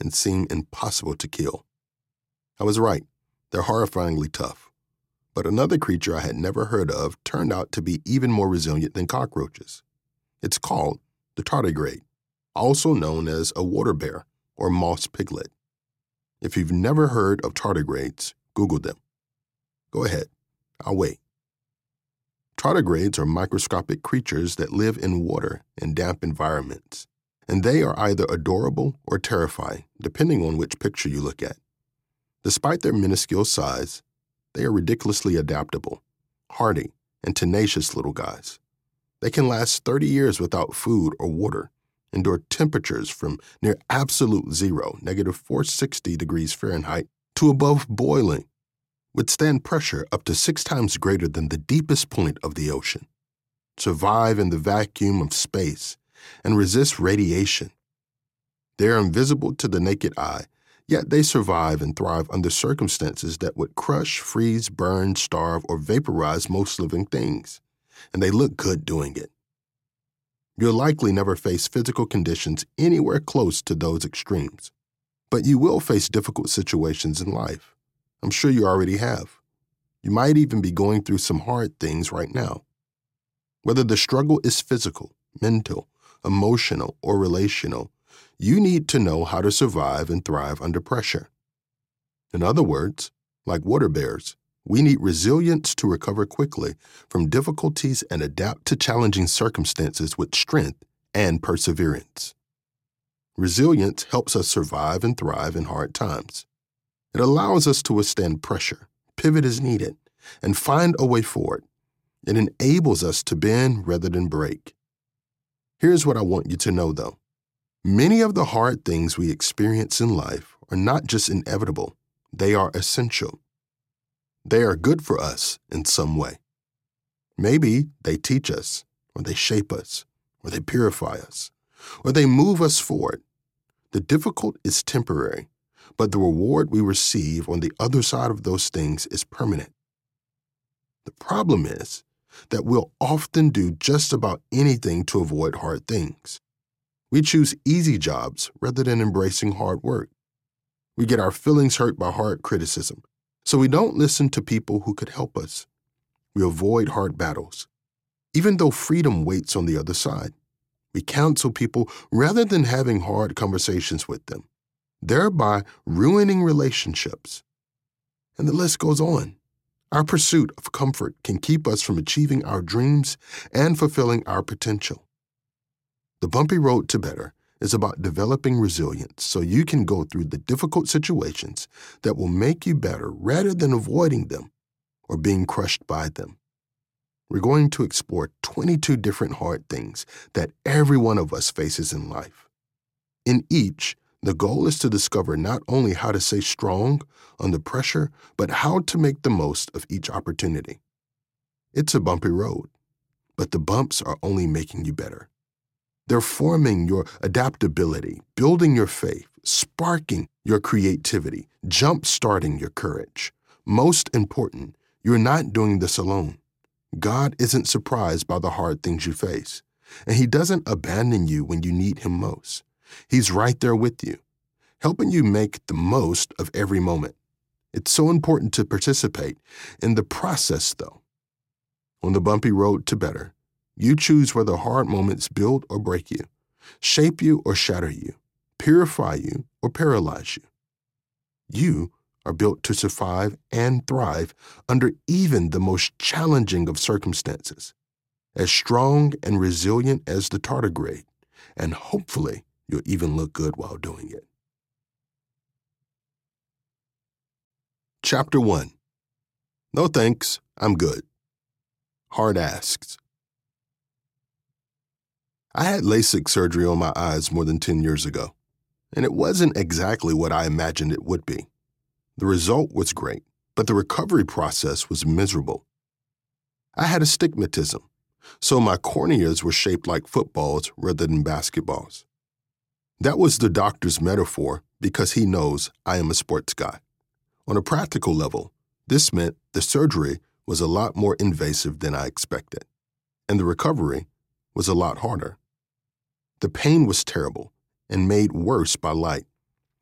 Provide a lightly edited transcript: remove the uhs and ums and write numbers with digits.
and seem impossible to kill. I was right. They're horrifyingly tough. But another creature I had never heard of turned out to be even more resilient than cockroaches. It's called the tardigrade, also known as a water bear or moss piglet. If you've never heard of tardigrades, Google them. Go ahead. I'll wait. Tardigrades are microscopic creatures that live in water and damp environments, and they are either adorable or terrifying, depending on which picture you look at. Despite their minuscule size, they are ridiculously adaptable, hardy, and tenacious little guys. They can last 30 years without food or water, endure temperatures from near absolute zero, -460 degrees Fahrenheit, to above boiling, withstand pressure up to 6 times greater than the deepest point of the ocean, survive in the vacuum of space, and resist radiation. They are invisible to the naked eye, yet they survive and thrive under circumstances that would crush, freeze, burn, starve, or vaporize most living things, and they look good doing it. You'll likely never face physical conditions anywhere close to those extremes, but you will face difficult situations in life. I'm sure you already have. You might even be going through some hard things right now. Whether the struggle is physical, mental, emotional, or relational, you need to know how to survive and thrive under pressure. In other words, like water bears, we need resilience to recover quickly from difficulties and adapt to challenging circumstances with strength and perseverance. Resilience helps us survive and thrive in hard times. It allows us to withstand pressure, pivot as needed, and find a way forward. It enables us to bend rather than break. Here's what I want you to know, though. Many of the hard things we experience in life are not just inevitable, they are essential. They are good for us in some way. Maybe they teach us, or they shape us, or they purify us, or they move us forward. The difficult is temporary, but the reward we receive on the other side of those things is permanent. The problem is that we'll often do just about anything to avoid hard things. We choose easy jobs rather than embracing hard work. We get our feelings hurt by hard criticism, so we don't listen to people who could help us. We avoid hard battles, even though freedom waits on the other side. We counsel people rather than having hard conversations with them, thereby ruining relationships. And the list goes on. Our pursuit of comfort can keep us from achieving our dreams and fulfilling our potential. The Bumpy Road to Better is about developing resilience so you can go through the difficult situations that will make you better rather than avoiding them or being crushed by them. We're going to explore 22 different hard things that every one of us faces in life. In each, the goal is to discover not only how to stay strong under pressure, but how to make the most of each opportunity. It's a bumpy road, but the bumps are only making you better. They're forming your adaptability, building your faith, sparking your creativity, jump-starting your courage. Most important, you're not doing this alone. God isn't surprised by the hard things you face, and He doesn't abandon you when you need Him most. He's right there with you, helping you make the most of every moment. It's so important to participate in the process, though. On the bumpy road to better, you choose whether hard moments build or break you, shape you or shatter you, purify you or paralyze you. You are built to survive and thrive under even the most challenging of circumstances, as strong and resilient as the tardigrade, and hopefully you'll even look good while doing it. Chapter 1. No thanks, I'm good. Hard asks. I had LASIK surgery on my eyes more than 10 years ago, and it wasn't exactly what I imagined it would be. The result was great, but the recovery process was miserable. I had astigmatism, so my corneas were shaped like footballs rather than basketballs. That was the doctor's metaphor because he knows I am a sports guy. On a practical level, this meant the surgery was a lot more invasive than I expected, and the recovery was a lot harder. The pain was terrible and made worse by light.